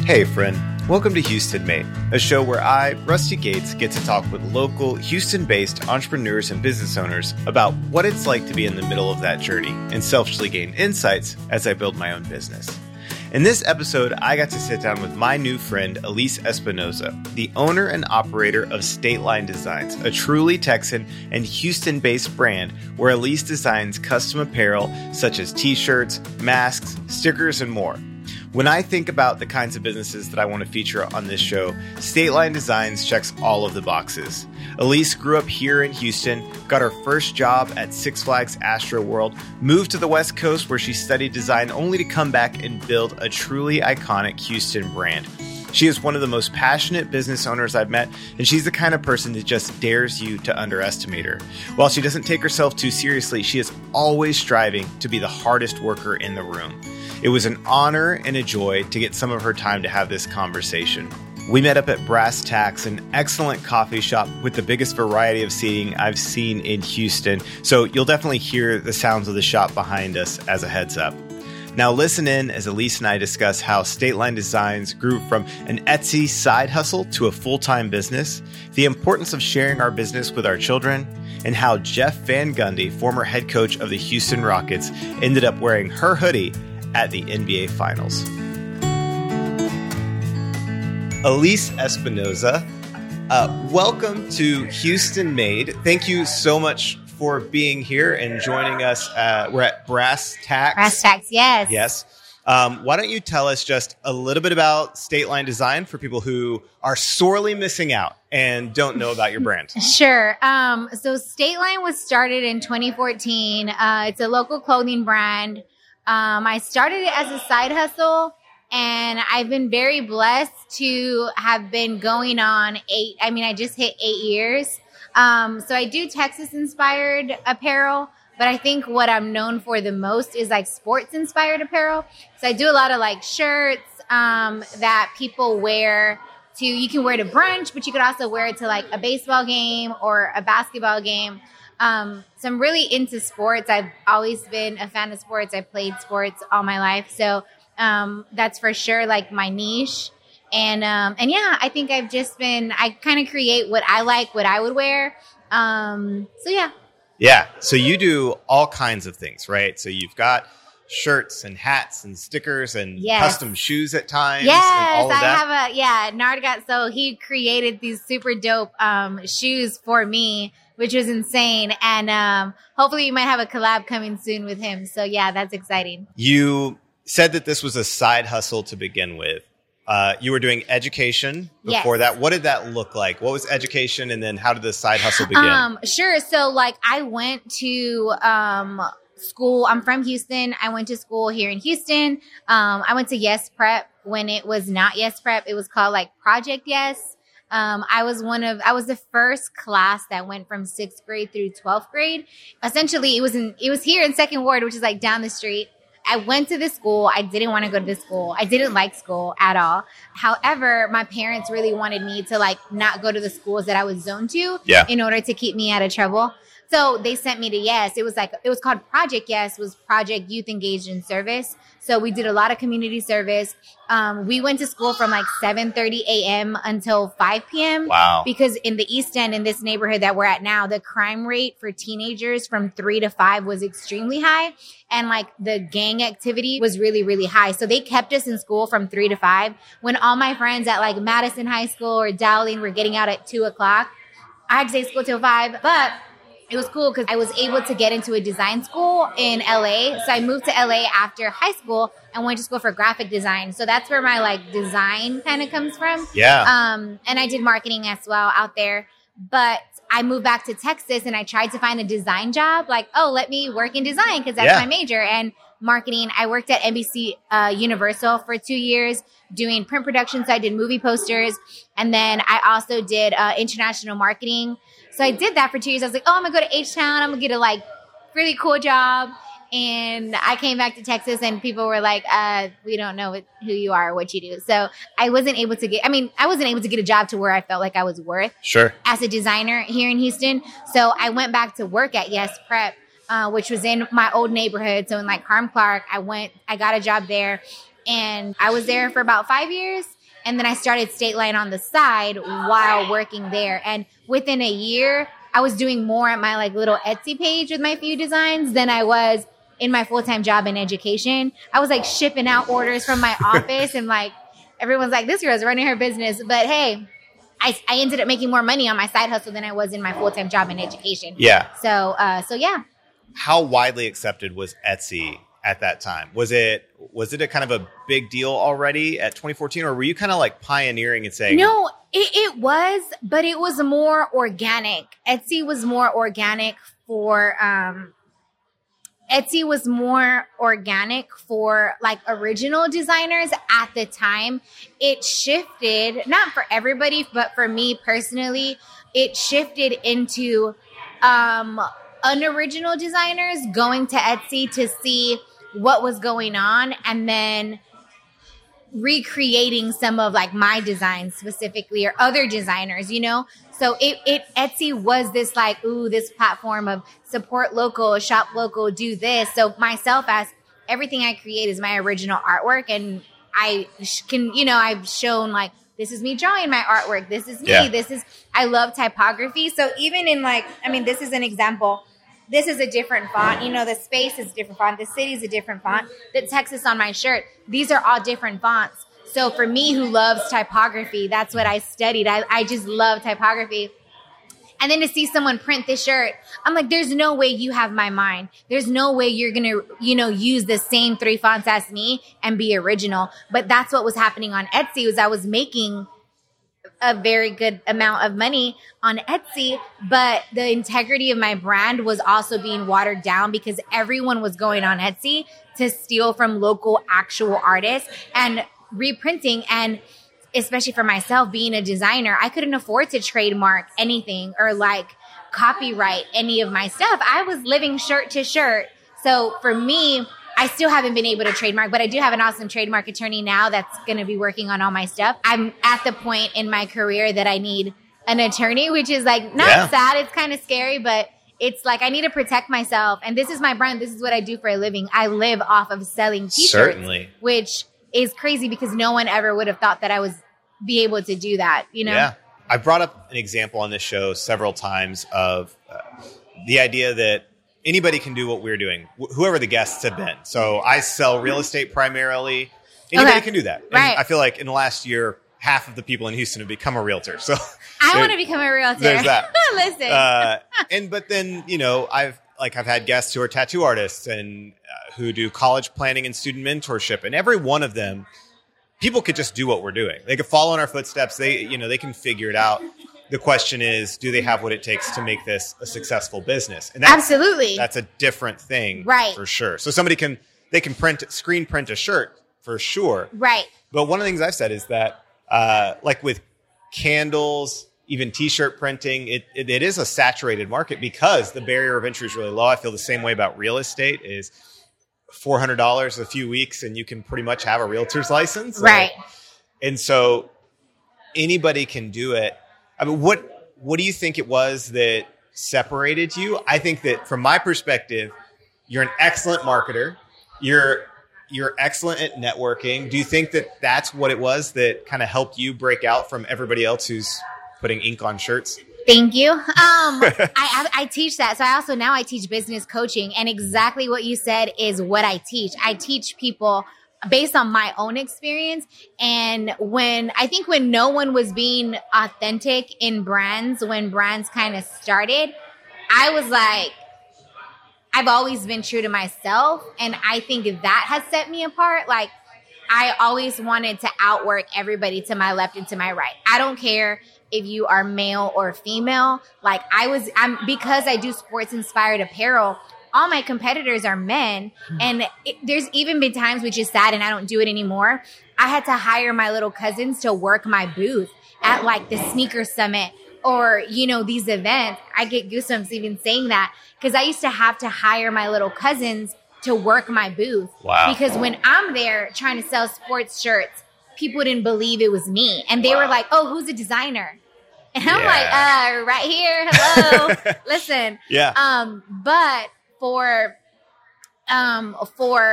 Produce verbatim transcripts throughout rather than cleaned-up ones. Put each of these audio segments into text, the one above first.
Hey friend, welcome to Houston Made, a show where I, Rusty Gates, get to talk with local Houston-based entrepreneurs and business owners about what it's like to be in the middle of that journey and selfishly gain insights as I build my own business. In this episode, I got to sit down with my new friend, Elise Espinoza, the owner and operator of State Line Designs, a truly Texan and Houston-based brand where Elise designs custom apparel such as t-shirts, masks, stickers, and more. When I think about the kinds of businesses that I want to feature on this show, State Line Designs checks all of the boxes. Elise grew up here in Houston, got her first job at Six Flags Astro World, moved to the West Coast where she studied design only to come back and build a truly iconic Houston brand. She is one of the most passionate business owners I've met, and she's the kind of person that just dares you to underestimate her. While she doesn't take herself too seriously, she is always striving to be the hardest worker in the room. It was an honor and a joy to get some of her time to have this conversation. We met up at Brass Tacks, an excellent coffee shop with the biggest variety of seating I've seen in Houston, so you'll definitely hear the sounds of the shop behind us as a heads up. Now listen in as Elise and I discuss how State Line Designs grew from an Etsy side hustle to a full-time business, the importance of sharing our business with our children, and how Jeff Van Gundy, former head coach of the Houston Rockets, ended up wearing her hoodie at the N B A Finals. Elise Espinoza, uh, welcome to Houston Made. Thank you so much for being here and joining us. Uh, we're at Brass Tacks. Brass Tacks, yes. Yes. Um, why don't you tell us just a little bit about State Line Design for people who are sorely missing out and don't know about your brand? Sure. Um, so State Line was started in twenty fourteen. Uh, it's a local clothing brand. Um, I started it as a side hustle, and I've been very blessed to have been going on eight. I mean, I just hit eight years. Um, so I do Texas-inspired apparel, but I think what I'm known for the most is like sports-inspired apparel. So I do a lot of like shirts um, that people wear to, you can wear to brunch, but you could also wear it to like a baseball game or a basketball game. Um, so I'm really into sports. I've always been a fan of sports. I've played sports all my life. So, um, that's for sure like my niche. And, um, and yeah, I think I've just been, I kind of create what I like, what I would wear. Um, so yeah. Yeah. So you do all kinds of things, right? So you've got shirts and hats and stickers and yes. custom shoes at times. Yes, and all of I that. have a, yeah, Nard got, so he created these super dope, um, shoes for me, which was insane. And um, hopefully you might have a collab coming soon with him. So yeah, that's exciting. You said that this was a side hustle to begin with. Uh, you were doing education before yes. that. What did that look like? What was education? And then how did the side hustle begin? Um, sure. So like I went to um, school. I'm from Houston. I went to school here in Houston. Um, I went to Yes Prep when it was not Yes Prep. It was called like Project Yes. Um, I was one of, I was the first class that went from sixth grade through twelfth grade. Essentially, it was in, it was here in Second Ward, which is like down the street. I went to this school. I didn't want to go to this school. I didn't like school at all. However, my parents really wanted me to like not go to the schools that I was zoned to yeah. in order to keep me out of trouble. So they sent me to Yes. It was like, it was called Project Yes, was Project Youth Engaged in Service. So we did a lot of community service. Um, we went to school from like seven thirty a.m. until five p.m. Wow. Because in the East End, in this neighborhood that we're at now, the crime rate for teenagers from three to five was extremely high. And like the gang activity was really, really high. So they kept us in school from three to five. When all my friends at like Madison High School or Dowling were getting out at two o'clock, I had to stay school till five. But it was cool because I was able to get into a design school in L A. So I moved to L A after high school and went to school for graphic design. So that's where my like design kind of comes from. Yeah. Um, and I did marketing as well out there. But I moved back to Texas and I tried to find a design job. Like, oh, let me work in design because that's yeah. my major. And marketing, I worked at N B C uh, Universal for two years doing print production. So I did movie posters. And then I also did uh, international marketing. So I did that for two years. I was like, oh, I'm going to go to H-Town. I'm going to get a like really cool job. And I came back to Texas and people were like, uh, we don't know what, who you are or what you do. So I wasn't able to get, I mean, I wasn't able to get a job to where I felt like I was worth sure. as a designer here in Houston. So I went back to work at Yes Prep, uh, which was in my old neighborhood. So in like Harm Clark, I went, I got a job there and I was there for about five years. And then I started State Line on the side while working there. And within a year, I was doing more at my like little Etsy page with my few designs than I was in my full-time job in education. I was like shipping out orders from my office and like everyone's like, this girl's running her business. But hey, I, I ended up making more money on my side hustle than I was in my full-time job in education. Yeah. So, uh, so yeah. How widely accepted was Etsy at that time? Was it was it a kind of a big deal already at twenty fourteen, or were you kind of like pioneering and saying? No, it, it was, but it was more organic. Etsy was more organic for um, Etsy was more organic for like original designers at the time. It shifted, not for everybody, but for me personally, it shifted into um, unoriginal designers going to Etsy to see what was going on and then recreating some of like my designs specifically or other designers, you know? So it, it Etsy was this like, ooh, this platform of support local, shop local, do this. So myself, as everything I create is my original artwork, and I can, you know, I've shown like, this is me drawing my artwork. This is me. Yeah. This is, I love typography. So even in like, I mean, this is an example. This is a different font. You know, the space is a different font. The city is a different font. The text is on my shirt. These are all different fonts. So for me who loves typography, that's what I studied. I, I just love typography. And then to see someone print this shirt, I'm like, there's no way you have my mind. There's no way you're going to, you know, use the same three fonts as me and be original. But that's what was happening on Etsy, was I was making a very good amount of money on Etsy, but the integrity of my brand was also being watered down because everyone was going on Etsy to steal from local actual artists and reprinting. And especially for myself being a designer, I couldn't afford to trademark anything or like copyright any of my stuff. I was living shirt to shirt. So for me, I still haven't been able to trademark, but I do have an awesome trademark attorney now that's going to be working on all my stuff. I'm at the point in my career that I need an attorney, which is like not yeah. sad. It's kind of scary, but it's like I need to protect myself. And this is my brand. This is what I do for a living. I live off of selling t-shirts, Certainly. Which is crazy because no one ever would have thought that I was be able to do that, you know? Yeah. I brought up an example on this show several times of uh, the idea that anybody can do what we're doing, wh- whoever the guests have been. So I sell real estate primarily. Anybody okay. can do that. And right. I feel like in the last year, half of the people in Houston have become a realtor. So I want to become a realtor. There's that. Listen. Uh, and but then, you know, I've like I've had guests who are tattoo artists and uh, who do college planning and student mentorship, and every one of them, people could just do what we're doing. They could follow in our footsteps. They, you know, they can figure it out. The question is, do they have what it takes to make this a successful business? And that's, absolutely, that's a different thing, right? For sure. So somebody can they can print screen print a shirt for sure, right? But one of the things I've said is that, uh, like with candles, even T-shirt printing, it, it it is a saturated market because the barrier of entry is really low. I feel the same way about real estate. Is four hundred dollars a few weeks and you can pretty much have a realtor's license. Right. Like, and so anybody can do it. I mean, what, what do you think it was that separated you? I think that from my perspective, you're an excellent marketer. You're, you're excellent at networking. Do you think that that's what it was that kind of helped you break out from everybody else who's putting ink on shirts? Thank you. Um, I, I, I teach that. So I also, now I teach business coaching, and exactly what you said is what I teach. I teach people based on my own experience. And when, I think when no one was being authentic in brands, when brands kind of started, I was like, I've always been true to myself. And I think that has set me apart. Like, I always wanted to outwork everybody to my left and to my right. I don't care if you are male or female. Like I was, I'm because I do sports inspired apparel. All my competitors are men. And it, there's even been times, which is sad, and I don't do it anymore. I had to hire my little cousins to work my booth at like the sneaker summit or, you know, these events. I get goosebumps even saying that because I used to have to hire my little cousins to work my booth. Wow. Because when I'm there trying to sell sports shirts, people didn't believe it was me. And they wow. were like, oh, who's a designer? And I'm yeah. like, uh, right here. Hello. Listen. Yeah. Um, but for, um, for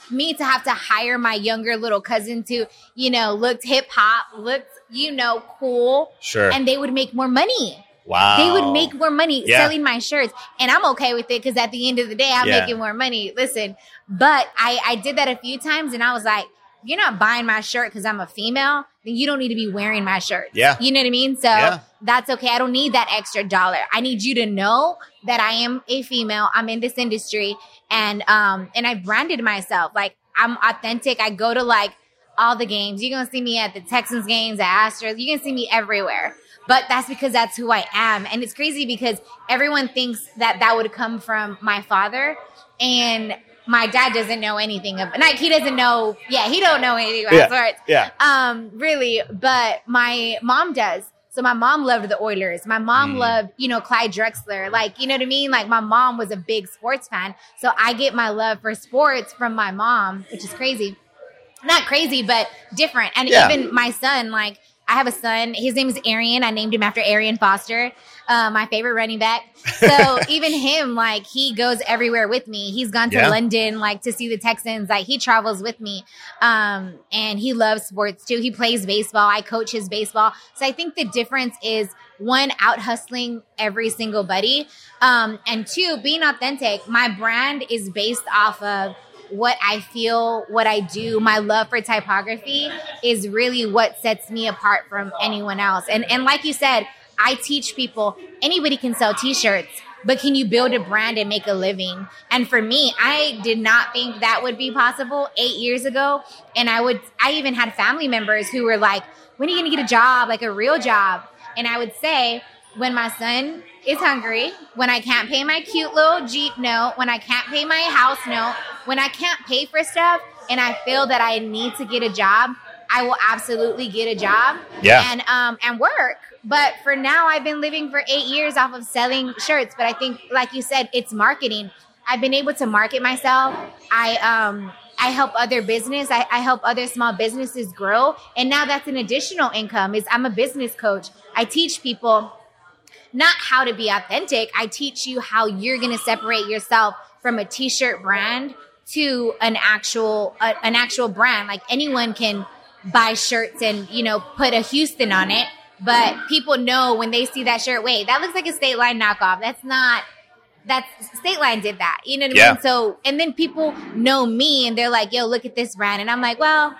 me to have to hire my younger little cousin to, you know, looked hip hop, looked, you know, cool. Sure. And they would make more money. Wow. They would make more money yeah. selling my shirts. And I'm okay with it because at the end of the day, I'm yeah. making more money. Listen, but I, I did that a few times and I was like, you're not buying my shirt because I'm a female, then you don't need to be wearing my shirt. Yeah. You know what I mean? So yeah. that's okay. I don't need that extra dollar. I need you to know that I am a female. I'm in this industry and, um, and I branded myself. Like I'm authentic. I go to like all the games. You're going to see me at the Texans games, at Astros. You're going to see me everywhere. But that's because that's who I am. And it's crazy because everyone thinks that that would come from my father. And my dad doesn't know anything of, like, he doesn't know. Yeah, he don't know anything about yeah. sports. Yeah. Um, really. But my mom does. So my mom loved the Oilers. My mom mm. loved, you know, Clyde Drexler. Like, you know what I mean? Like my mom was a big sports fan. So I get my love for sports from my mom, which is crazy. Not crazy, but different. And yeah. even my son, like, I have a son. His name is Arian. I named him after Arian Foster, uh, my favorite running back. So even him, like, he goes everywhere with me. He's gone to yeah. London, like, to see the Texans. Like, he travels with me. Um, and he loves sports, too. He plays baseball. I coach his baseball. So I think the difference is, one, out hustling every single buddy. Um, and two, being authentic. My brand is based off of what I feel, what I do, my love for typography is really what sets me apart from anyone else. And and like you said, I teach people, anybody can sell t-shirts, but can you build a brand and make a living? And for me, I did not think that would be possible eight years ago. And I would, I even had family members who were like, when are you going to get a job, like a real job? And I would say, when my son is hungry, when I can't pay my cute little Jeep note, when I can't pay my house note, when I can't pay for stuff and I feel that I need to get a job, I will absolutely get a job yeah. and um and work. But for now, I've been living for eight years off of selling shirts. But I think, like you said, it's marketing. I've been able to market myself. I um I help other business. I, I help other small businesses grow. And now that's an additional income. Is I'm a business coach. I teach people not how to be authentic. I teach you how you're going to separate yourself from a t-shirt brand to an actual uh, an actual brand. Like anyone can buy shirts and, you know, put a Houston on it. But people know when they see that shirt, wait, that looks like a State Line knockoff. That's not, that's, State Line did that. You know what I yeah. mean? So, and then people know me and they're like, yo, look at this brand. And I'm like, well,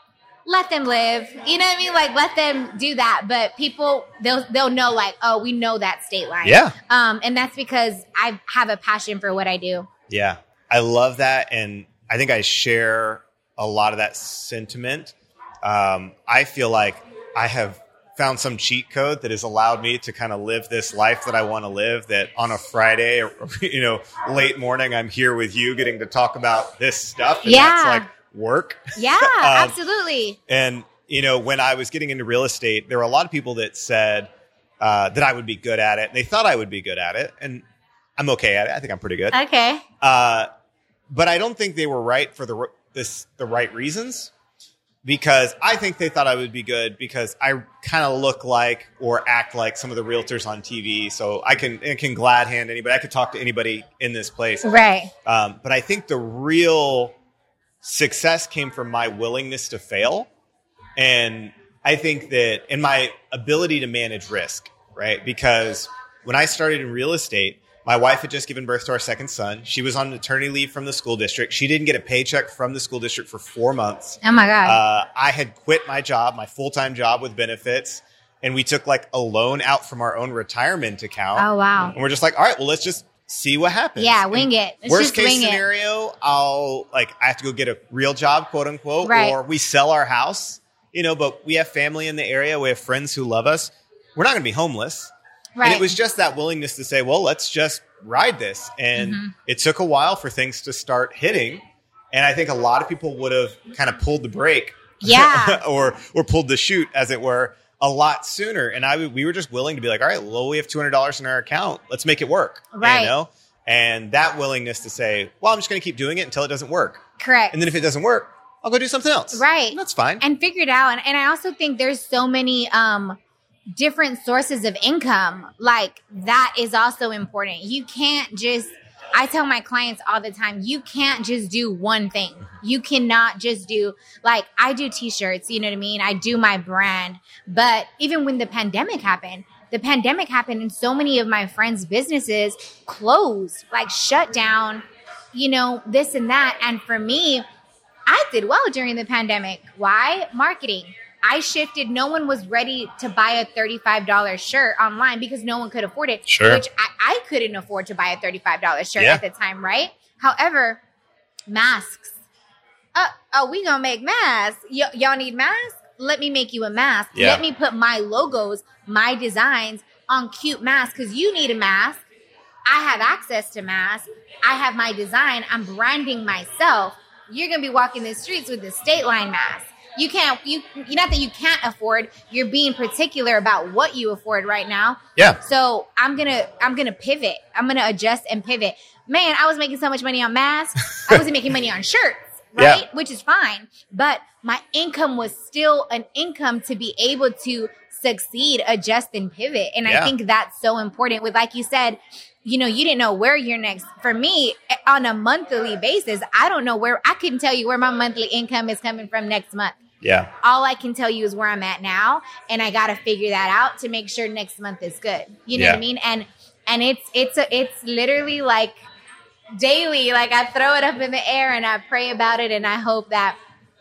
let them live. You know what I mean? Like, let them do that. But people, they'll they'll know, like, oh, we know that State Line. Yeah. Um, and that's because I have a passion for what I do. Yeah. I love that. And I think I share a lot of that sentiment. Um, I feel like I have found some cheat code that has allowed me to kind of live this life that I want to live, that on a Friday or, you know, late morning, I'm here with you getting to talk about this stuff. And yeah. that's like work. Yeah, um, absolutely. And, you know, when I was getting into real estate, there were a lot of people that said uh, that I would be good at it. They thought I would be good at it. And I'm okay at it. I think I'm pretty good. Okay. Uh, but I don't think they were right for the this the right reasons. Because I think they thought I would be good because I kind of look like or act like some of the realtors on T V. So I can it can glad hand anybody. I could talk to anybody in this place. Right. Um, but I think the real success came from my willingness to fail. And I think that in my ability to manage risk, right? Because when I started in real estate, my wife had just given birth to our second son. She was on maternity leave from the school district. She didn't get a paycheck from the school district for four months. Oh, my God. Uh, I had quit my job, my full-time job with benefits, and we took like a loan out from our own retirement account. Oh, wow. And we're just like, all right, well, let's just see what happens. Yeah, wing and it. Let's worst just case wing scenario, it. I'll like I have to go get a real job, quote unquote, right. or we sell our house, you know, but we have family in the area. We have friends who love us. We're not going to be homeless. Right. And it was just that willingness to say, well, let's just ride this. And mm-hmm. it took a while for things to start hitting. And I think a lot of people would have kind of pulled the brake. Yeah. or or pulled the chute, as it were, a lot sooner. And I we were just willing to be like, all right, well, we have two hundred dollars in our account. Let's make it work. Right. You know? And that willingness to say, well, I'm just going to keep doing it until it doesn't work. Correct. And then if it doesn't work, I'll go do something else. Right. And that's fine. And figure it out. And, and I also think there's so many um, different sources of income. Like, that is also important. You can't just I tell my clients all the time, you can't just do one thing. You cannot just do, like, I do t-shirts, you know what I mean? I do my brand. But even when the pandemic happened, the pandemic happened and so many of my friends' businesses closed, like shut down, you know, this and that. And for me, I did well during the pandemic. Why? Marketing. I shifted. No one was ready to buy a thirty-five dollars shirt online because no one could afford it. Sure. Which I, I couldn't afford to buy a thirty-five dollars shirt Yeah. at the time, right? However, masks. Uh, oh, we gonna make masks. Y- y'all need masks? Let me make you a mask. Yeah. Let me put my logos, my designs on cute masks because you need a mask. I have access to masks. I have my design. I'm branding myself. You're gonna be walking the streets with the State Line mask. You can't, you, not that you can't afford, you're being particular about what you afford right now. Yeah. So I'm going to, I'm going to pivot. I'm going to adjust and pivot. Man, I was making so much money on masks. I wasn't making money on shirts, right? Yeah. Which is fine. But my income was still an income to be able to succeed, adjust, and pivot. And Yeah. I think that's so important with, like you said, you know, you didn't know where you're next. For me, on a monthly basis, I don't know where, I couldn't tell you where my monthly income is coming from next month. Yeah. All I can tell you is where I'm at now, and I got to figure that out to make sure next month is good. You know Yeah. what I mean? And and it's it's a, it's literally like daily. Like I throw it up in the air and I pray about it, and I hope that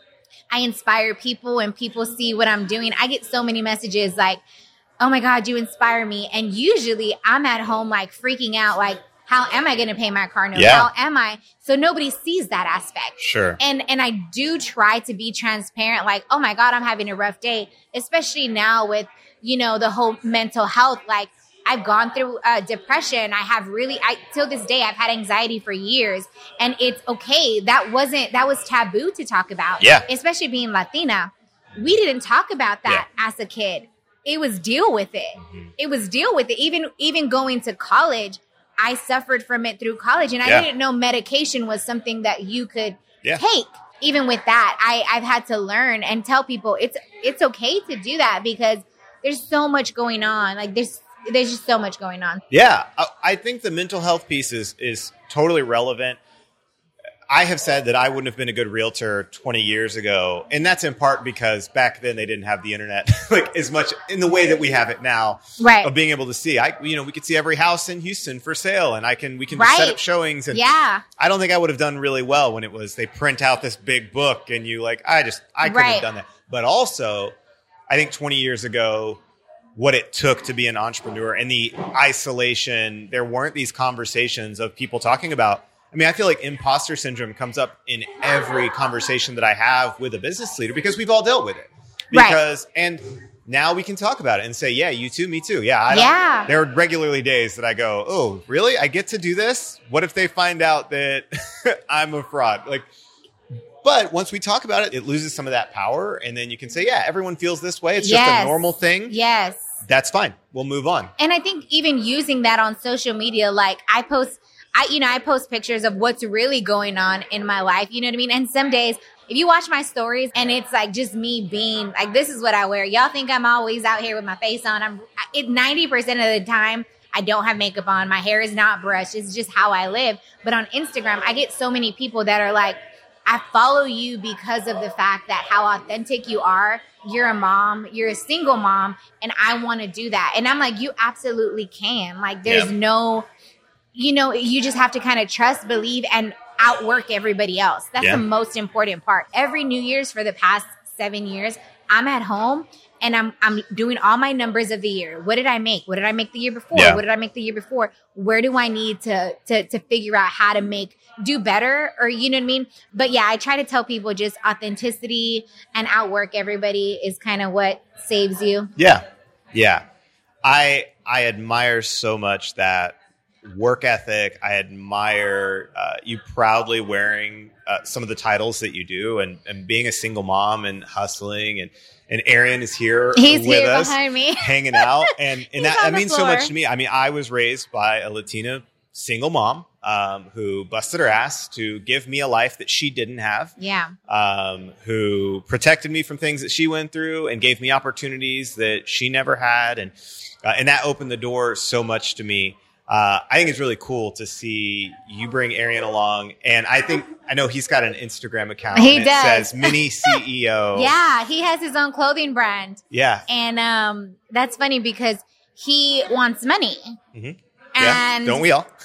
I inspire people and people see what I'm doing. I get so many messages like, "Oh my God, you inspire me!" And usually I'm at home like freaking out, like, how am I going to pay my car note? Yeah. How am I? So nobody sees that aspect. Sure. And and I do try to be transparent, like, oh my God, I'm having a rough day, especially now with, you know, the whole mental health. Like I've gone through uh, depression. I have really, I till this day, I've had anxiety for years, and it's okay. That wasn't, that was taboo to talk about. Yeah. Especially being Latina. We didn't talk about that as a kid. It was deal with it. Mm-hmm. It was deal with it. Even even going to college, I suffered from it through college, and I Yeah. didn't know medication was something that you could Yeah. take. Even with that, I, I've had to learn and tell people it's it's okay to do that because there's so much going on. Like there's there's just so much going on. Yeah. I, I think the mental health piece is, is totally relevant. I have said that I wouldn't have been a good realtor twenty years ago. And that's in part because back then they didn't have the internet like as much in the way that we have it now. Right. Of being able to see. I you know, we could see every house in Houston for sale, and I can we can Right. set up showings, and Yeah. I don't think I would have done really well when it was they print out this big book and you like I just I couldn't Right. have done that. But also, I think twenty years ago, what it took to be an entrepreneur and the isolation, there weren't these conversations of people talking about. I mean, I feel like imposter syndrome comes up in every conversation that I have with a business leader because we've all dealt with it. Right. Because, and now we can talk about it and say, yeah, you too, me too. Yeah. I don't, Yeah. There are regularly days that I go, oh, really? I get to do this? What if they find out that I'm a fraud? Like, but once we talk about it, it loses some of that power. And then you can say, yeah, everyone feels this way. It's just Yes. a normal thing. Yes. That's fine. We'll move on. And I think even using that on social media, like I post, I, you know, I post pictures of what's really going on in my life. You know what I mean? And some days, if you watch my stories and it's like just me being like, this is what I wear. Y'all think I'm always out here with my face on. I'm it ninety percent of the time. I don't have makeup on. My hair is not brushed. It's just how I live. But on Instagram, I get so many people that are like, I follow you because of the fact that how authentic you are. You're a mom, you're a single mom, and I want to do that. And I'm like, you absolutely can. Like, there's Yep. no, you know, you just have to kind of trust, believe, and outwork everybody else. That's Yeah. the most important part. Every New Year's for the past seven years, I'm at home and I'm I'm doing all my numbers of the year. What did I make? What did I make the year before? Yeah. What did I make the year before? Where do I need to to to figure out how to make do better, or you know what I mean? But yeah, I try to tell people just authenticity and outwork everybody is kind of what saves you. Yeah. Yeah. I I admire so much that work ethic. I admire uh, you proudly wearing uh, some of the titles that you do, and, and being a single mom and hustling, and and Aaron is here He's with here us, behind me. hanging out, and and He's that, on that the means so floor. much to me. I mean, I was raised by a Latina single mom um, who busted her ass to give me a life that she didn't have. Yeah. Um, who protected me from things that she went through and gave me opportunities that she never had. And, uh, and that opened the door so much to me. uh, I think it's really cool to see you bring Arian along. And I think, I know he's got an Instagram account. He and does. It says Mini C E O. Yeah, he has his own clothing brand. Yeah. And um, that's funny because he wants money. Mm-hmm. Yeah. And don't we all?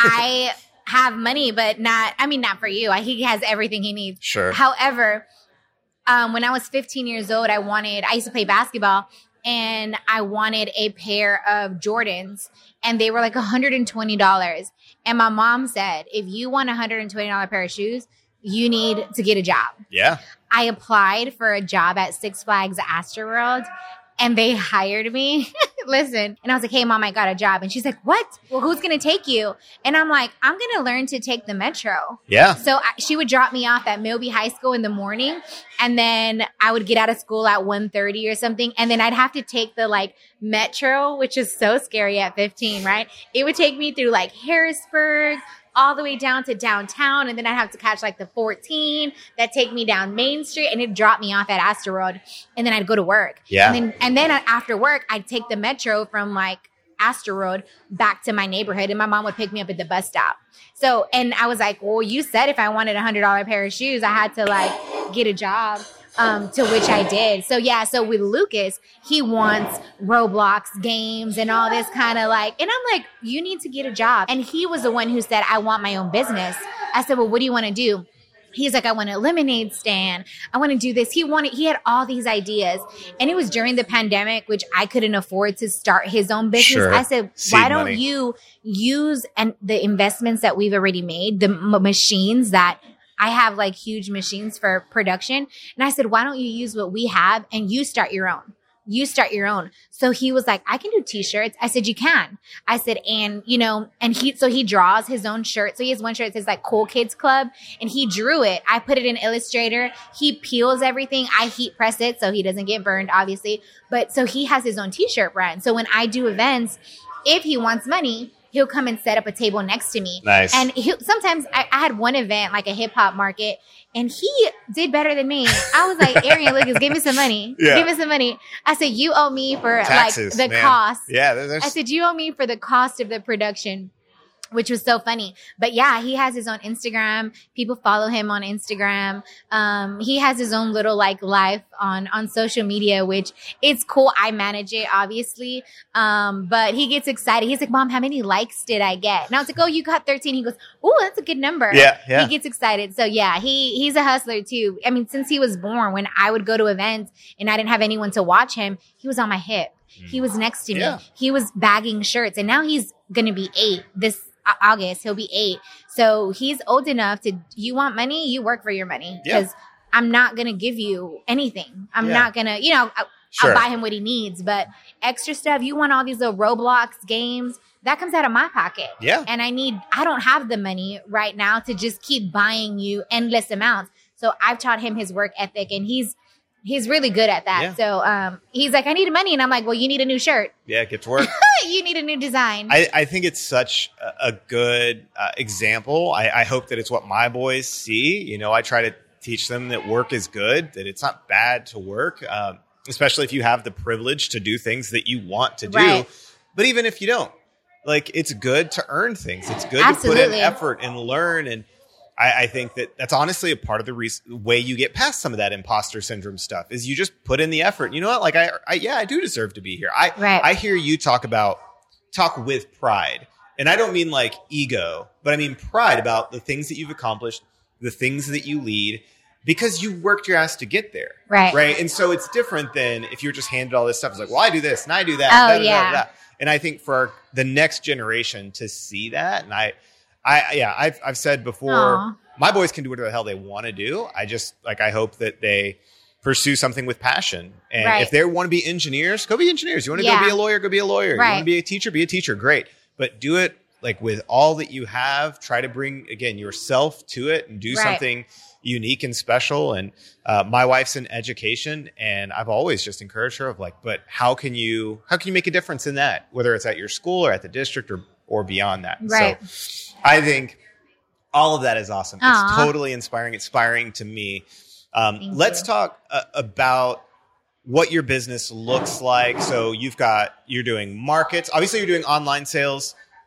I have money, but not, I mean, not for you. I, he has everything he needs. Sure. However, um, when I was fifteen years old, I wanted, I used to play basketball and I wanted a pair of Jordans and they were like one hundred twenty dollars. And my mom said, if you want a one hundred twenty dollars pair of shoes, you need to get a job. Yeah. I applied for a job at Six Flags Astroworld and they hired me. Listen. And I was like, hey, mom, I got a job. And she's like, what? Well, who's going to take you? And I'm like, I'm going to learn to take the metro. Yeah. So I, she would drop me off at Milby High School in the morning. And then I would get out of school at one thirty or something. And then I'd have to take the like metro, which is so scary at fifteen, right? It would take me through like Harrisburg, all the way down to downtown. And then I'd have to catch like the fourteen that take me down Main Street and it'd drop me off at Astroworld. And then I'd go to work. Yeah. And then, and then after work, I'd take the metro from like Astroworld back to my neighborhood and my mom would pick me up at the bus stop. So, and I was like, well, you said if I wanted a hundred dollar pair of shoes, I had to like get a job. Um, to which I did. So yeah, so with Lucas, he wants Roblox games and all this kind of like, and I'm like, you need to get a job. And he was the one who said, I want my own business. I said, well, what do you want to do? He's like, I want a lemonade stand. I want to do this. He wanted, he had all these ideas. And it was during the pandemic, which I couldn't afford to start his own business. Sure. I said, Seed why don't money. you use and the investments that we've already made, the m- machines that I have like huge machines for production. And I said, why don't you use what we have and you start your own? You start your own. So he was like, I can do t-shirts. I said, you can. I said, and you know, and he, so he draws his own shirt. So he has one shirt that says like Cool Kids Club and he drew it. I put it in Illustrator. He peels everything. I heat press it so he doesn't get burned, obviously. But so he has his own t-shirt brand. So when I do events, if he wants money, he'll come and set up a table next to me. Nice. And he, sometimes I, I had one event, like a hip hop market, and he did better than me. I was like, Arian Lucas, give me some money. Yeah. Give me some money. I said, you owe me for Taxes, like the man. cost. Yeah. There's, I said, you owe me for the cost of the production, which was so funny. But yeah, he has his own Instagram. People follow him on Instagram. Um, he has his own little like life on, on social media, which it's cool. I manage it, obviously. Um, but he gets excited. He's like, Mom, how many likes did I get? And I was like, oh, you got thirteen. He goes, oh, that's a good number. Yeah, yeah. He gets excited. So yeah, he, he's a hustler too. I mean, since he was born, when I would go to events and I didn't have anyone to watch him, he was on my hip. He was next to me. Yeah. He was bagging shirts. And now he's going to be eight this August. He'll be eight. So he's old enough to, you want money, you work for your money. Yeah. Because I'm not going to give you anything. I'm Yeah. not going to, you know, I, Sure. I'll buy him what he needs. But extra stuff, you want all these little Roblox games, that comes out of my pocket. Yeah. And I need, I don't have the money right now to just keep buying you endless amounts. So I've taught him his work ethic and he's, he's really good at that. Yeah. So um, he's like, I need money. And I'm like, well, you need a new shirt. yeah, get to work. You need a new design. I, I think it's such a, a good uh, example. I, I hope that it's what my boys see. You know, I try to teach them that work is good, that it's not bad to work, um, especially if you have the privilege to do things that you want to do. Right. But even if you don't, like, it's good to earn things. It's good Absolutely. to put in effort and learn. And I, I think that that's honestly a part of the re- way you get past some of that imposter syndrome stuff is you just put in the effort. You know what? Like, I, I yeah, I do deserve to be here. I, Right. I hear you talk about, talk with pride. And I don't mean like ego, but I mean pride about the things that you've accomplished, the things that you lead, because you worked your ass to get there. Right. Right. And so it's different than if you're just handed all this stuff. It's like, well, I do this and I do that. Oh, da, da, da, yeah. da. And I think for the next generation to see that, and I, I, yeah, I've, I've said before, Aw. my boys can do whatever the hell they want to do. I just like, I hope that they pursue something with passion. And Right. if they want to be engineers, go be engineers. You want to Yeah. go be a lawyer, go be a lawyer. You Right. want to be a teacher, be a teacher. Great. But do it like with all that you have. Try to bring, again, yourself to it and do Right. something unique and special. And uh, my wife's in education, and I've always just encouraged her of like, but how can you, how can you make a difference in that? Whether it's at your school or at the district or, or beyond that. Right. So I think all of that is awesome. Aw. It's totally inspiring, inspiring to me. Um, Thank let's you. talk uh, about what your business looks like. So you've got, you're doing markets. Obviously you're doing online sales.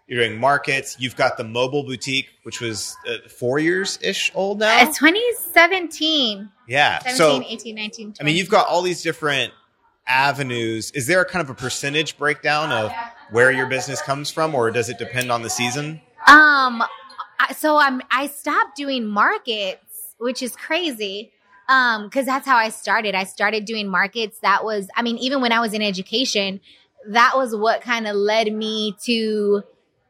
You're doing markets. You've got the mobile boutique, which was uh, four years ish old now. It's twenty seventeen. Yeah. seventeen, so, eighteen, nineteen, twenty. I mean, you've got all these different avenues. Is there a kind of a percentage breakdown of where your business comes from, or does it depend on the season? Um, I- so I'm, I stopped doing markets, which is crazy. Um, cause that's how I started. I started doing markets. That was, I mean, even when I was in education, that was what kind of led me to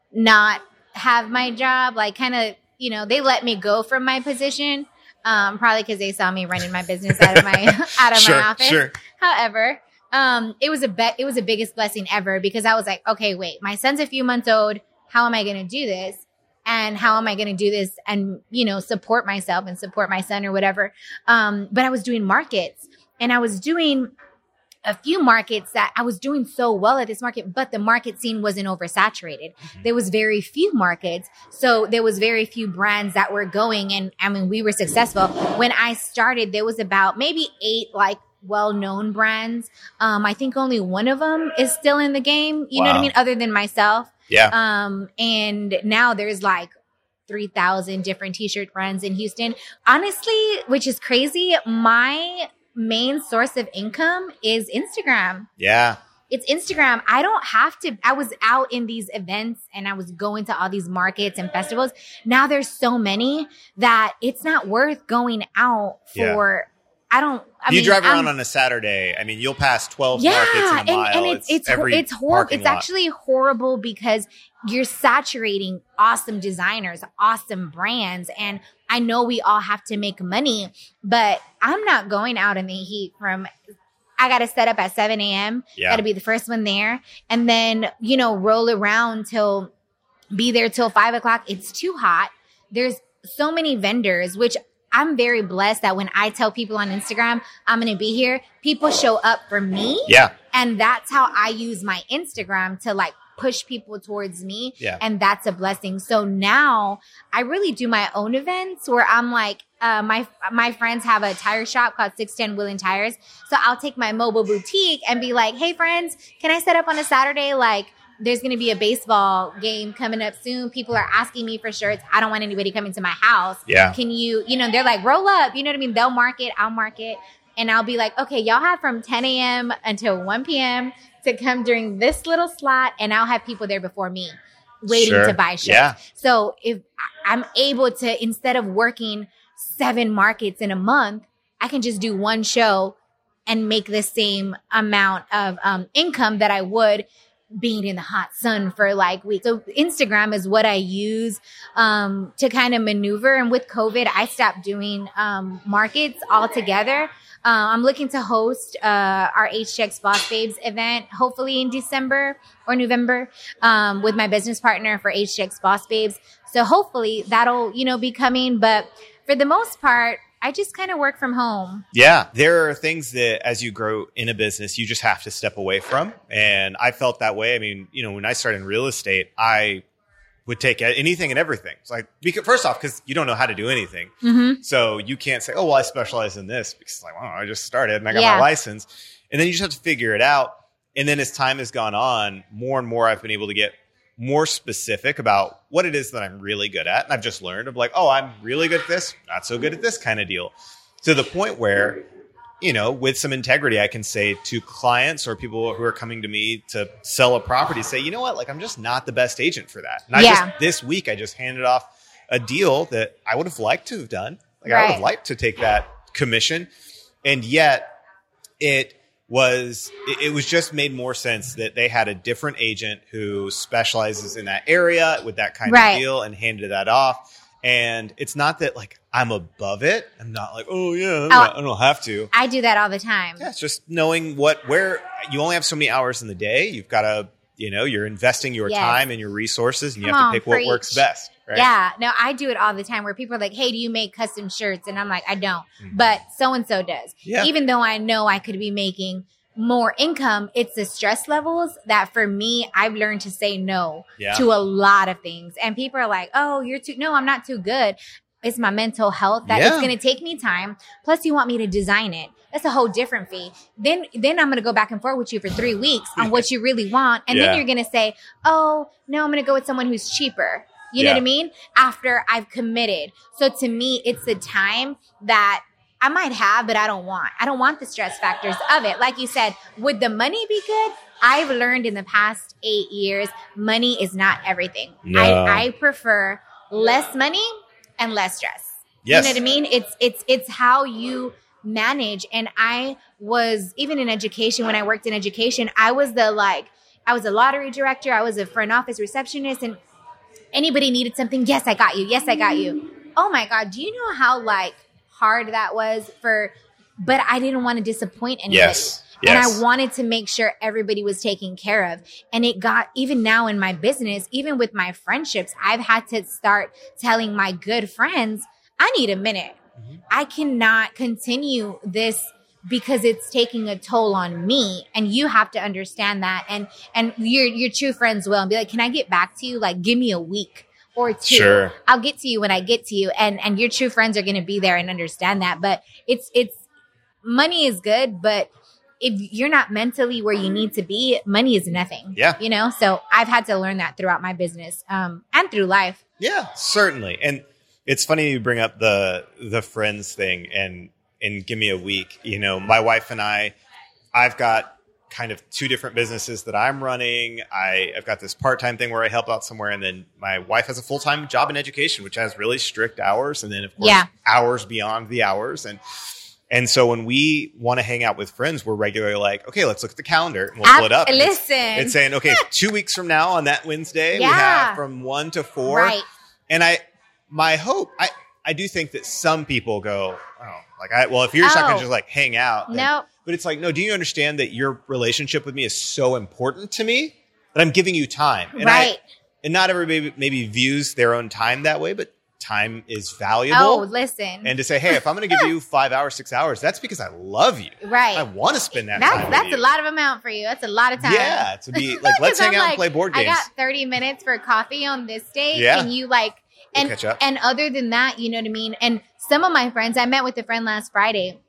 not have my job. Like kind of, you know, they let me go from my position. Um, probably cause they saw me running my business out of my, out of Sure, my office. sure. However, um, it was a be- it was the biggest blessing ever because I was like, okay, wait, my son's a few months old. How am I going to do this? And how am I going to do this and, you know, support myself and support my son or whatever. Um, but I was doing markets and I was doing a few markets that I was doing so well at this market, but the market scene wasn't oversaturated. There was very few markets. So there was very few brands that were going. And I mean, we were successful. When I started, there was about maybe eight like well-known brands. Um, I think only one of them is still in the game. You Wow. know what I mean? Other than myself. Yeah. Um, and now there's like three thousand different t-shirt brands in Houston. Honestly, which is crazy, my main source of income is Instagram. Yeah. It's Instagram. I don't have to, I was out in these events and I was going to all these markets and festivals. Now there's so many that it's not worth going out for. Yeah. I don't, I you mean, drive around I'm, on a Saturday. I mean, you'll pass twelve yeah, markets in a and, mile. and it's, it's, every it's horrible. It's lot. actually horrible because you're saturating awesome designers, awesome brands. And I know we all have to make money, but I'm not going out in the heat from, I got to set up at seven a.m. Yeah. Got to be the first one there. And then, you know, roll around till, be there till five o'clock. It's too hot. There's so many vendors, which I'm very blessed that when I tell people on Instagram, I'm going to be here, people show up for me. Yeah. And that's how I use my Instagram to like push people towards me. Yeah. And that's a blessing. So now I really do my own events where I'm like, uh, my, my friends have a tire shop called six ten Wheeling Tires. So I'll take my mobile boutique and be like, hey friends, can I set up on a Saturday? Like, there's going to be a baseball game coming up soon. People are asking me for shirts. I don't want anybody coming to my house. Yeah. Can you, you know, they're like, roll up. You know what I mean? They'll mark it. I'll mark it. And I'll be like, okay, y'all have from ten a.m. until one p.m. to come during this little slot. And I'll have people there before me waiting Sure. to buy shirts. Yeah. So if I'm able to, instead of working seven markets in a month, I can just do one show and make the same amount of um, income that I would being in the hot sun for like weeks. So Instagram is what I use um, to kind of maneuver. And with COVID, I stopped doing um, markets altogether. Uh, I'm looking to host uh, our H T X Boss Babes event, hopefully in December or November, um, with my business partner for H T X Boss Babes. So hopefully that'll, you know, be coming. But for the most part, I just kind of work from home. Yeah. There are things that as you grow in a business, you just have to step away from. And I felt that way. I mean, you know, when I started in real estate, I would take anything and everything. It's like, because, first off, because you don't know how to do anything. Mm-hmm. So you can't say, oh, well, I specialize in this because like, well, I just started and I got Yeah. my license. And then you just have to figure it out. And then as time has gone on, more and more I've been able to get more specific about what it is that I'm really good at. And I've just learned of like, oh, I'm really good at this, not so good at this kind of deal. To the point where, you know, with some integrity, I can say to clients or people who are coming to me to sell a property, say, you know what, like I'm just not the best agent for that. And I Yeah. just, this week, I just handed off a deal that I would have liked to have done. Like I would Right. have liked to take that commission. And yet it was, it, it was just made more sense that they had a different agent who specializes in that area with that kind Right. of deal and handed that off. And it's not that like I'm above it. I'm not like, oh yeah, I'm not- I don't have to. I do that all the time. Yeah, it's just knowing what, where you only have so many hours in the day. You've got to, you know, you're investing your Yes. time and your resources and you Come have on, to pick what preach. works best. Right? Yeah, no, I do it all the time where people are like, hey, do you make custom shirts? And I'm like, I don't, Mhm. but so-and-so does. Yeah. Even though I know I could be making more income, it's the stress levels that for me, I've learned to say no Yeah. to a lot of things. And people are like, oh, you're too, no, I'm not too good. It's my mental health that Yeah. it's going to take me time. Plus you want me to design it. that's a whole different fee. Then, then I'm going to go back and forth with you for three weeks on what you really want. And yeah. then you're going to say, oh, no, I'm going to go with someone who's cheaper. You yeah. know what I mean? After I've committed. So to me, it's the time that I might have, but I don't want. I don't want the stress factors of it. Like you said, would the money be good? I've learned in the past eight years, money is not everything. No. I, I prefer less money and less stress. Yes. You know what I mean? It's it's it's how you manage. And I was, even in education, when I worked in education, I was the like, I was a lottery director. I was a front office receptionist, and anybody needed something. Yes, I got you. Yes, I got you. Oh my God. Do you know how like hard that was for, but I didn't want to disappoint anybody. Yes. Yes. And I wanted to make sure everybody was taken care of. And it got, even now in my business, even with my friendships, I've had to start telling my good friends, I need a minute. Mm-hmm. I cannot continue this because it's taking a toll on me. And you have to understand that. And, and your, your true friends will, and be like, can I get back to you? Like, give me a week or two. Sure. I'll get to you when I get to you. And, and your true friends are going to be there and understand that. But it's, it's, money is good, but if you're not mentally where you need to be, money is nothing. Yeah. You know, so I've had to learn that throughout my business, um, and through life. Yeah, certainly. And it's funny you bring up the, the friends thing and, and give me a week. You know, my wife and I, I've got kind of two different businesses that I'm running. I, I've got this part-time thing where I help out somewhere. And then my wife has a full-time job in education, which has really strict hours. And then of course, yeah. hours beyond the hours. And, And so when we want to hang out with friends, we're regularly like, okay, let's look at the calendar and we'll pull it up. And listen. It's, it's saying, okay, two weeks from now on that Wednesday, yeah. we have from one to four. Right. And I, my hope, I, I do think that some people go, oh, like, I, well, if you're just oh. not going to just like hang out. No. Nope. But it's like, no, do you understand that your relationship with me is so important to me that I'm giving you time? And right. I, and not everybody maybe views their own time that way, but time is valuable. Oh, listen. And to say, hey, if I'm going to give you five hours, six hours, that's because I love you. Right. I want to spend that that's, time That's with a you. lot of amount for you. That's a lot of time. Yeah. To be like, let's hang I'm out like, and play board games. I got thirty minutes for coffee on this date. Yeah. And you like, and, we'll catch up. and other than that, you know what I mean? And some of my friends, I met with a friend last Friday.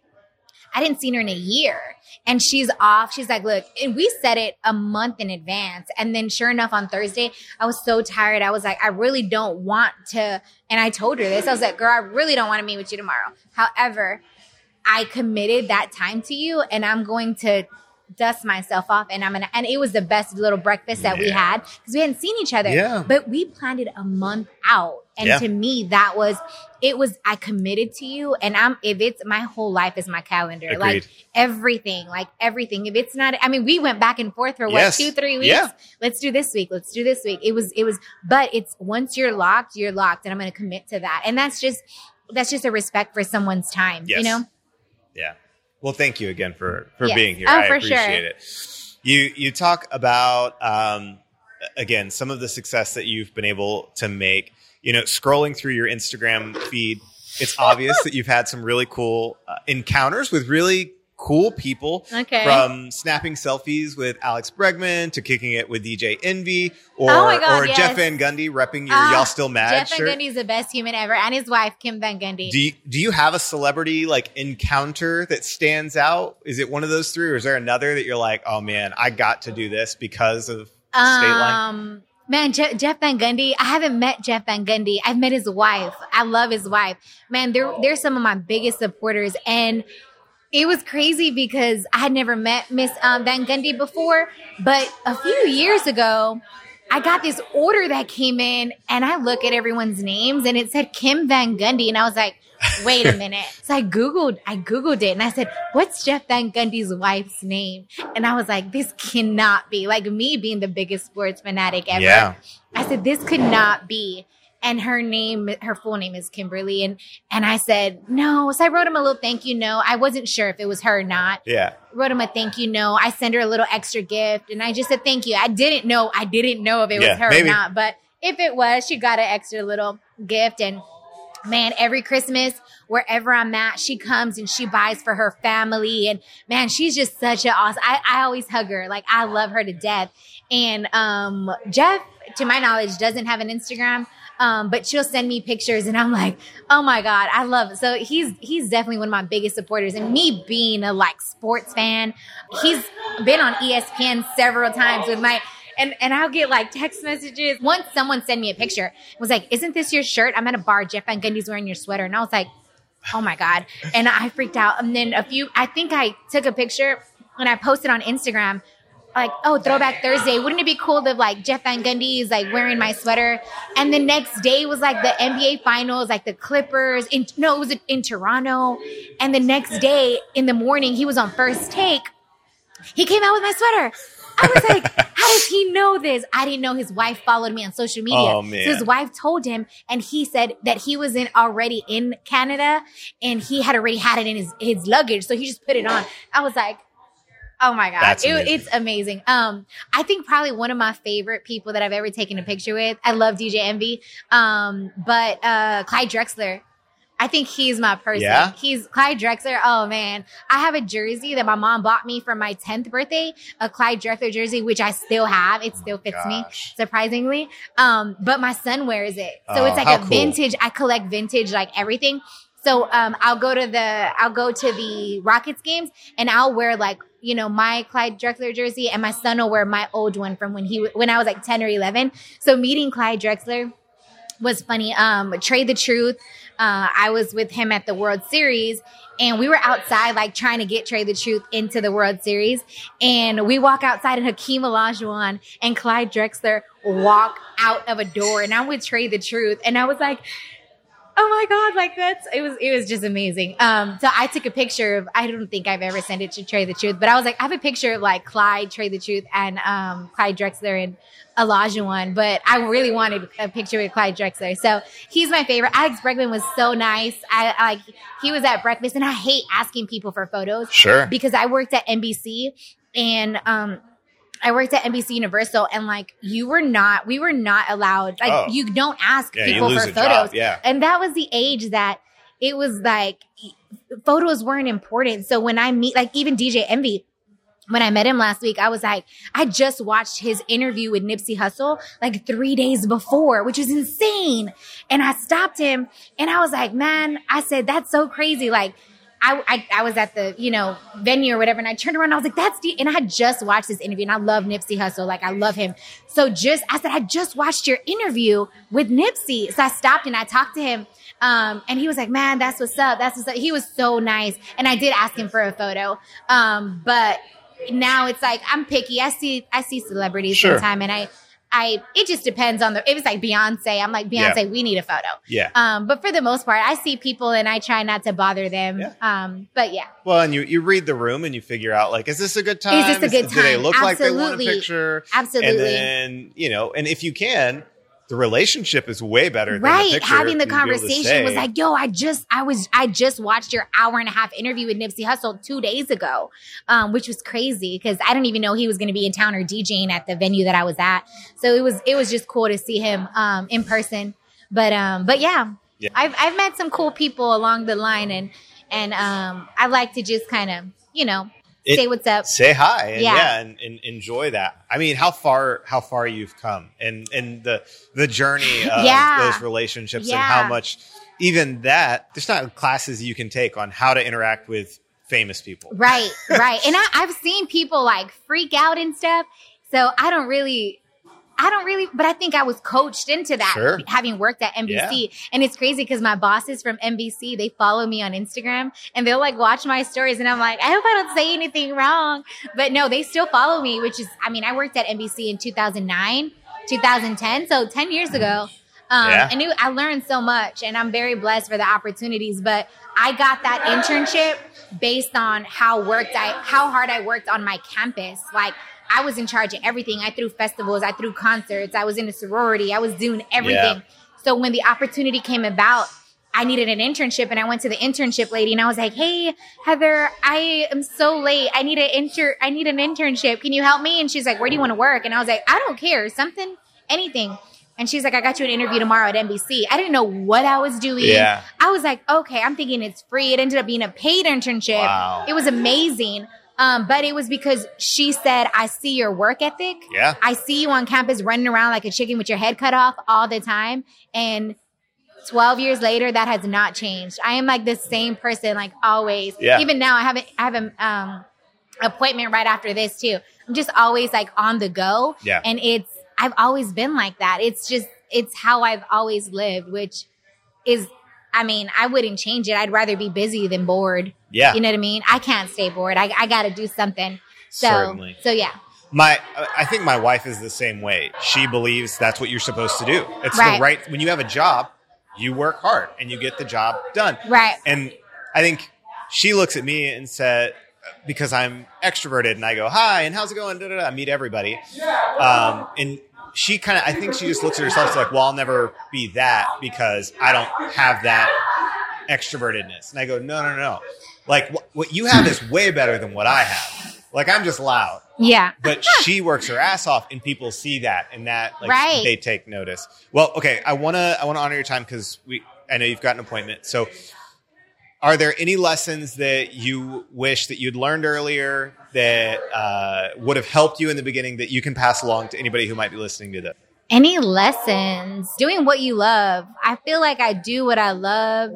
I didn't see her in a year. And she's off. She's like, look, and we set it a month in advance. And then sure enough, on Thursday, I was so tired. I was like, I really don't want to. And I told her this. I was like, girl, I really don't want to meet with you tomorrow. However, I committed that time to you, and I'm going to dust myself off. And I'm going to, and it was the best little breakfast that yeah. we had because we hadn't seen each other. Yeah. But we planned it a month out. And yeah. to me, that was, it was, I committed to you. And I'm, if it's, my whole life is my calendar. Agreed. Like everything, like everything. If it's not, I mean, we went back and forth for what, yes. two, three weeks? Yeah. Let's do this week. Let's do this week. It was, it was, but it's, once you're locked, you're locked. And I'm going to commit to that. And that's just, that's just a respect for someone's time, yes. you know? Yeah. Well, thank you again for, for yes. being here. Oh, I for appreciate sure. it. You, you talk about, um, again, some of the success that you've been able to make. You know, scrolling through your Instagram feed, it's obvious that you've had some really cool uh, encounters with really cool people. Okay. From snapping selfies with Alex Bregman to kicking it with D J Envy or, oh my God, or yes. Jeff Van Gundy repping your uh, Y'all Still Mad Jeff shirt. Van Gundy is the best human ever. And his wife, Kim Van Gundy. Do you, do you have a celebrity like encounter that stands out? Is it one of those three, or is there another that you're like, oh man, I got to do this because of um, State Line? Man, Je- Jeff Van Gundy, I haven't met Jeff Van Gundy. I've met his wife. I love his wife. Man, they're, they're some of my biggest supporters. And it was crazy because I had never met Miss um, Van Gundy before. But a few years ago, I got this order that came in, and I look at everyone's names, and it said Kim Van Gundy. And I was like, wait a minute. So I Googled, I Googled it, and I said, what's Jeff Van Gundy's wife's name? And I was like, this cannot be. Like, me being the biggest sports fanatic ever. Yeah. I said, this could not be. And her name, her full name is Kimberly. And, and I said, no. So I wrote him a little thank you note. I wasn't sure if it was her or not. Yeah. Wrote him a thank you note. I sent her a little extra gift, and I just said, thank you. I didn't know, I didn't know if it yeah, was her maybe. or not, but if it was, she got an extra little gift. And man, every Christmas, wherever I'm at, she comes and she buys for her family. And man, she's just such an awesome, I, I always hug her. Like, I love her to death. And um, Jeff, to my knowledge, doesn't have an Instagram. Um, but she'll send me pictures and I'm like, oh my God, I love it. So he's, he's definitely one of my biggest supporters. And me being a like sports fan, he's been on E S P N several times with my, and, and I'll get like text messages. Once someone sent me a picture, it was like, isn't this your shirt? I'm at a bar. Jeff Van Gundy's wearing your sweater. And I was like, oh my God. And I freaked out. And then a few, I think I took a picture and I posted on Instagram, like, oh, Throwback Thursday. Wouldn't it be cool if like Jeff Van Gundy is like wearing my sweater? And the next day was like the N B A finals, like the Clippers. In, no, it was in Toronto. And the next day in the morning, he was on First Take. He came out with my sweater. I was like, how does he know this? I didn't know his wife followed me on social media. Oh, man. So his wife told him, and he said that he was in already in Canada and he had already had it in his, his luggage. So he just put it on. I was like, oh my God. That's it, amazing. It's amazing. Um, I think probably one of my favorite people that I've ever taken a picture with. I love D J Envy. Um, but, uh, Clyde Drexler. I think he's my person. Yeah? He's Clyde Drexler. Oh man. I have a jersey that my mom bought me for my tenth birthday, a Clyde Drexler jersey, which I still have. It still fits Gosh. me, surprisingly. Um, but my son wears it. So Oh, it's like how a cool. vintage. I collect vintage, like everything. So, um, I'll go to the, I'll go to the Rockets games and I'll wear like, you know, my Clyde Drexler jersey and my son will wear my old one from when he, when I was like ten or eleven. So meeting Clyde Drexler was funny. Um, Trade the Truth. Uh, I was with him at the World Series and we were outside like trying to get Trade the Truth into the World Series. And we walk outside and Hakeem Olajuwon and Clyde Drexler walk out of a door and I'm with Trade the Truth. And I was like, oh my God, like that's, it was, it was just amazing. Um, so I took a picture of, I don't think I've ever sent it to Trade the Truth, but I was like, I have a picture of like Clyde, Trade the Truth and, um, Clyde Drexler and Olajuwon, but I really wanted a picture with Clyde Drexler. So he's my favorite. Alex Bregman was so nice. I, I like, he was at breakfast and I hate asking people for photos. Sure. Because I worked at N B C and, um, I worked at N B C Universal and like you were not, we were not allowed, like Oh. you don't ask Yeah, you people lose for a photos. job, yeah. And that was the age that it was like photos weren't important. So when I meet, like even D J Envy, when I met him last week, I was like, I just watched his interview with Nipsey Hussle like three days before, which is insane. And I stopped him and I was like, man, I said, that's so crazy. Like, I, I I was at the, you know, venue or whatever, and I turned around and I was like, that's the, and I had just watched this interview, and I love Nipsey Hussle. Like, I love him. So just, I said, I just watched your interview with Nipsey. So I stopped and I talked to him, um, and he was like, man, that's what's up. That's what's up. He was so nice. And I did ask him for a photo. Um, but now it's like, I'm picky. I see, I see celebrities Sure. sometime, and I, I, it just depends on the, if it's like Beyonce, I'm like, Beyonce, Yeah. we need a photo. Yeah. Um, but for the most part, I see people and I try not to bother them. Yeah. Um, but yeah. Well, and you, you read the room and you figure out, like, is this a good time? Is this a good Do they time? look like they want a Absolutely. picture? Absolutely. And then, you know, and if you can, the relationship is way better than the Right. picture. Having the to be able to conversation say, was like, yo, I just, I was, I just watched your hour and a half interview with Nipsey Hussle two days ago, um, which was crazy because I didn't even know he was going to be in town or DJing at the venue that I was at. So it was, it was just cool to see him, um, in person. But, um, but yeah, Yeah. I've, I've met some cool people along the line and, and, um, I like to just kind of, you know, It- say what's up. say hi and yeah, Yeah. and, and enjoy that. I mean, how far how far you've come and and the the journey of Yeah. those relationships and Yeah. how much even that there's not classes you can take on how to interact with famous people. Right, right. And I, I've seen people like freak out and stuff. So I don't really, I don't really, but I think I was coached into that Sure. having worked at N B C. And it's crazy because my bosses from N B C, they follow me on Instagram and they'll like watch my stories. And I'm like, I hope I don't say anything wrong. But no, they still follow me, which is, I mean, I worked at N B C in two thousand nine, two thousand ten. So ten years ago. Um, Yeah. and it, I learned so much and I'm very blessed for the opportunities, but I got that internship based on how worked I, how hard I worked on my campus. Like I was in charge of everything. I threw festivals, I threw concerts, I was in a sorority, I was doing everything. Yeah. So when the opportunity came about, I needed an internship and I went to the internship lady and I was like, hey, Heather, I am so late. I need an inter, I need an internship. Can you help me? And she's like, where do you want to work? And I was like, I don't care. Something, anything. And she's like, I got you an interview tomorrow at N B C. I didn't know what I was doing. Yeah. I was like, okay, I'm thinking it's free. It ended up being a paid internship. Wow. It was amazing. Um, but it was because she said, I see your work ethic. Yeah. I see you on campus running around like a chicken with your head cut off all the time. And twelve years later, that has not changed. I am like the same person, like always. Yeah. Even now, I have a, I have an um, appointment right after this too. I'm just always like on the go. Yeah. And it's, I've always been like that. It's just, it's how I've always lived, which is, I mean, I wouldn't change it. I'd rather be busy than bored. Yeah. You know what I mean? I can't stay bored. I, I got to do something. So, Certainly. so yeah. My, I think my wife is the same way. She believes that's what you're supposed to do. It's Right. the right, when you have a job, you work hard and you get the job done. Right. And I think she looks at me and said, because I'm extroverted and I go, hi, and how's it going? Da, da, da. I meet everybody. Um, and she kind of, I think she just looks at herself like, well, I'll never be that because I don't have that extrovertedness. And I go, no, no, no. Like wh- what you have is way better than what I have. Like I'm just loud. Yeah. But she works her ass off and people see that and that like Right. they take notice. Well, okay, I want to I want to honor your time cuz we I know you've got an appointment. So are there any lessons that you wish that you'd learned earlier that uh, would have helped you in the beginning that you can pass along to anybody who might be listening to this? Any lessons? Doing what you love. I feel like I do what I love,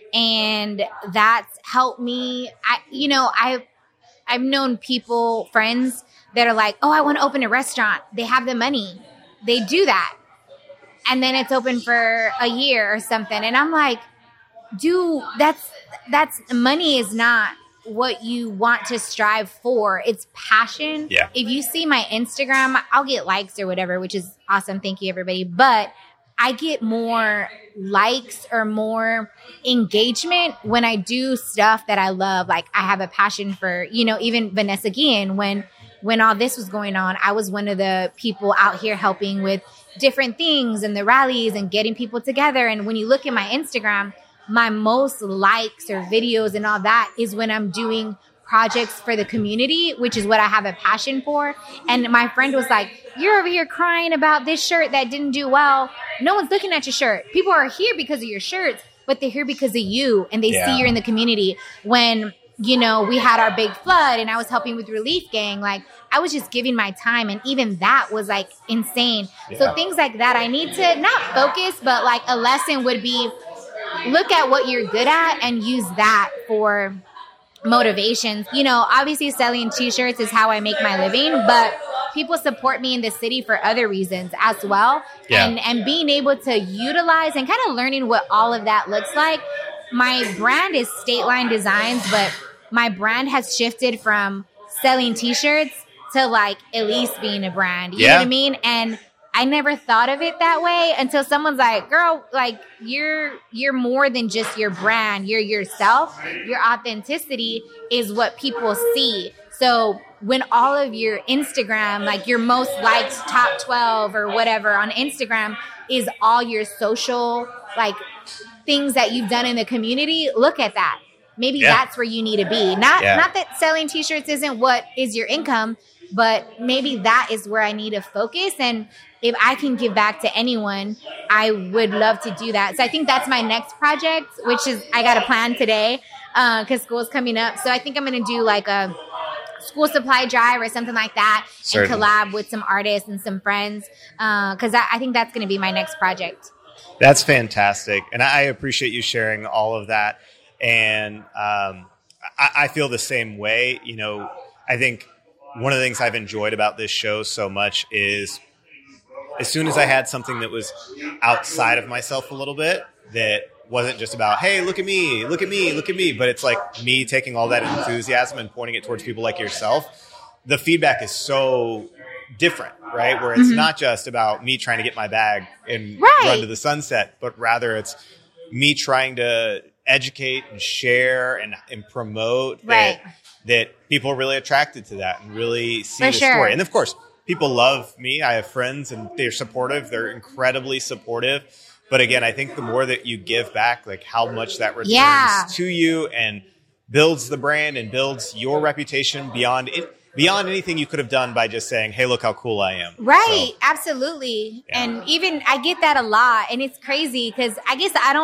and that's helped me. I, you know, I've I've known people, friends that are like, "Oh, I want to open a restaurant." They have the money, they do that, and then it's open for a year or something, and I'm like, "Dude, that's that's money is not what you want to strive for. It's passion." Yeah. If you see my Instagram, I'll get likes or whatever, which is awesome. Thank you, everybody. But I get more likes or more engagement when I do stuff that I love. Like I have a passion for, you know, even Vanessa Guillen, when, when all this was going on, I was one of the people out here helping with different things and the rallies and getting people together. And when you look at my Instagram, my most likes or videos and all that is when I'm doing projects for the community, which is what I have a passion for. And my friend was like, "You're over here crying about this shirt that didn't do well. No one's looking at your shirt. People are here because of your shirts, but they're here because of you. And they Yeah. see you're in the community." When, you know, we had our big flood and I was helping with Relief Gang, like I was just giving my time. And even that was like insane. Yeah. So things like that, I need to not focus, but like a lesson would be, look at what you're good at and use that for motivation. You know, obviously selling t-shirts is how I make my living, but people support me in the city for other reasons as well. Yeah. And and being able to utilize and kind of learning what all of that looks like. My brand is State Line Designs, but my brand has shifted from selling t-shirts to like at least being a brand. You Yeah. know what I mean? And I never thought of it that way until someone's like, "Girl, like you're you're more than just your brand. You're yourself. Your authenticity is what people see." So when all of your Instagram, like your most liked top twelve or whatever on Instagram is all your social like things that you've done in the community, look at that. Maybe Yeah. that's where you need to be. Not Yeah. not that selling t-shirts isn't what is your income, but maybe that is where I need to focus. And if I can give back to anyone, I would love to do that. So I think that's my next project, which is I got a plan today because uh, school's coming up. So I think I'm going to do like a school supply drive or something like that. Certainly. And collab with some artists and some friends because uh, I, I think that's going to be my next project. That's fantastic. And I appreciate you sharing all of that. And um, I, I feel the same way. You know, I think one of the things I've enjoyed about this show so much is as soon as I had something that was outside of myself a little bit, that wasn't just about, hey, look at me, look at me, look at me, but it's like me taking all that enthusiasm and pointing it towards people like yourself, the feedback is so different, right? Where it's Mm-hmm. not just about me trying to get my bag and Right. run to the sunset, but rather it's me trying to educate and share and, and promote Right. that, that people are really attracted to that and really see For the sure. story. And of course, people love me. I have friends and they're supportive. They're incredibly supportive. But again, I think the more that you give back, like how much that returns Yeah. to you and builds the brand and builds your reputation beyond it, beyond anything you could have done by just saying, hey, look how cool I am. Right. So, Absolutely. Yeah. And even I get that a lot. And it's crazy because I guess I don't,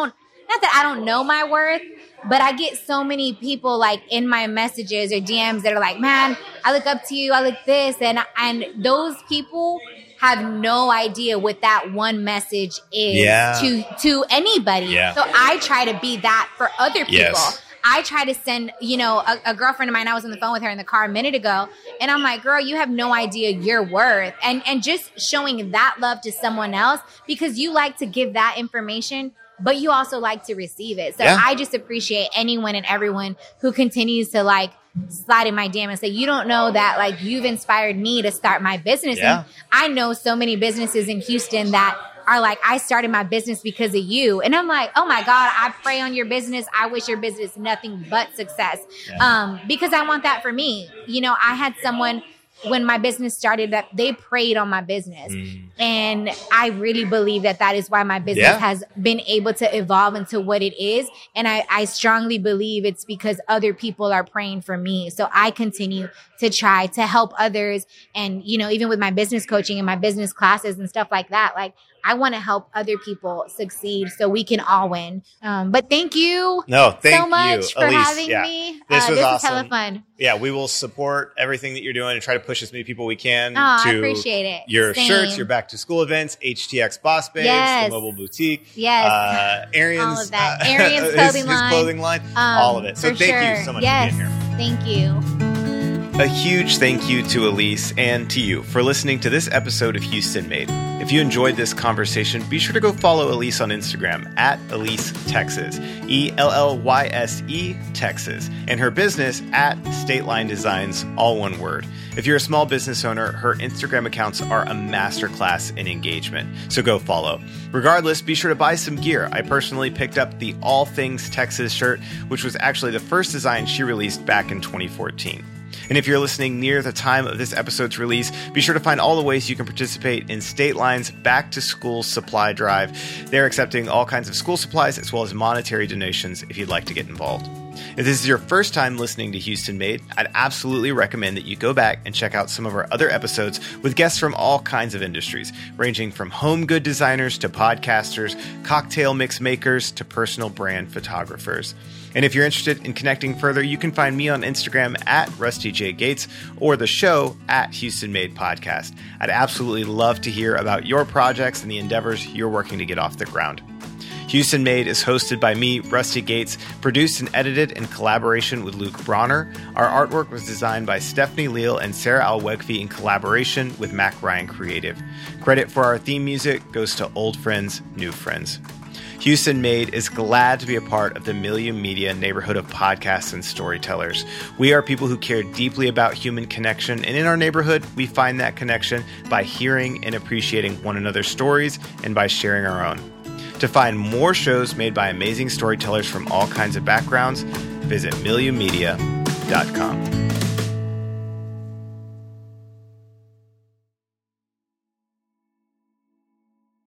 not that I don't know my worth, but I get so many people like in my messages or D Ms that are like, man, I look up to you. I look this. And, and those people have no idea what that one message is yeah. to, to anybody. Yeah. So I try to be that for other people. Yes. I try to send, you know, a, a girlfriend of mine, I was on the phone with her in the car a minute ago, and I'm like, girl, you have no idea your worth. And, and just showing that love to someone else because you like to give that information, but you also like to receive it. So yeah. I just appreciate anyone and everyone who continues to like slide in my D M and say, you don't know that like you've inspired me to start my business. Yeah. And I know so many businesses in Houston that are like, I started my business because of you. And I'm like, oh my God, I pray on your business. I wish your business nothing but success. Yeah. Um, because I want that for me. You know, I had someone when my business started that they prayed on my business. Mm. And I really believe that that is why my business yeah. has been able to evolve into what it is. And I, I strongly believe it's because other people are praying for me. So I continue to try to help others. And, you know, even with my business coaching and my business classes and stuff like that, like I want to help other people succeed so we can all win. Um, but thank you no, thank so much you, for Elise. having yeah. me. This uh, was this awesome. is hella fun. Yeah, we will support everything that you're doing and try to push as many people we can oh, to I appreciate it. your Same. shirts, your back to school events, H T X Boss Babes, yes. the mobile boutique, yes. uh, Arian's, all of that. Uh, Arian's clothing his, line. his clothing line, um, all of it. So thank sure. you so much yes. for being here. Thank you. A huge thank you to Elise and to you for listening to this episode of Houston Made. If you enjoyed this conversation, be sure to go follow Elise on Instagram at Elise Texas, E L L Y S E Texas, and her business at State Line Designs, all one word. If you're a small business owner, her Instagram accounts are a masterclass in engagement, so go follow. Regardless, be sure to buy some gear. I personally picked up the All Things Texas shirt, which was actually the first design she released back in twenty fourteen. And if you're listening near the time of this episode's release, be sure to find all the ways you can participate in State Line's Back to School Supply Drive. They're accepting all kinds of school supplies as well as monetary donations if you'd like to get involved. If this is your first time listening to Houston Made, I'd absolutely recommend that you go back and check out some of our other episodes with guests from all kinds of industries, ranging from home good designers to podcasters, cocktail mix makers to personal brand photographers. And if you're interested in connecting further, you can find me on Instagram at Rusty J. Gates or the show at Houston Made Podcast. I'd absolutely love to hear about your projects and the endeavors you're working to get off the ground. Houston Made is hosted by me, Rusty Gates, produced and edited in collaboration with Luke Bronner. Our artwork was designed by Stephanie Leal and Sarah Alwegfi in collaboration with Mac Ryan Creative. Credit for our theme music goes to Old Friends, New Friends. Houston Made is glad to be a part of the Milieu Media neighborhood of podcasts and storytellers. We are people who care deeply about human connection, and in our neighborhood, we find that connection by hearing and appreciating one another's stories and by sharing our own. To find more shows made by amazing storytellers from all kinds of backgrounds, visit milieu media dot com.